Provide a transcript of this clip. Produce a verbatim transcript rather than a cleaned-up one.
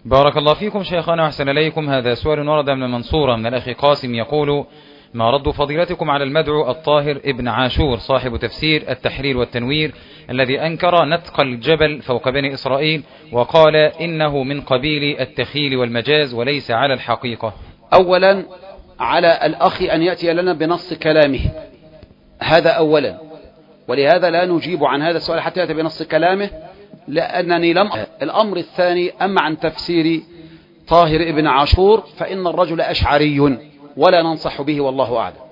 بارك الله فيكم شيخنا وأحسن إليكم. هذا سؤال ورد من المنصورة من الأخ قاسم يقول: ما رد فضيلتكم على المدعو الطاهر ابن عاشور صاحب تفسير التحرير والتنوير الذي أنكر نتق الجبل فوق بني إسرائيل وقال إنه من قبيل التخيل والمجاز وليس على الحقيقة؟ أولا على الأخ أن يأتي لنا بنص كلامه، هذا أولا، ولهذا لا نجيب عن هذا السؤال حتى يأتي بنص كلامه، لأنني لم. الأمر الثاني، أما عن تفسير طاهر ابن عاشور فإن الرجل أشعري ولا ننصح به والله أعلم.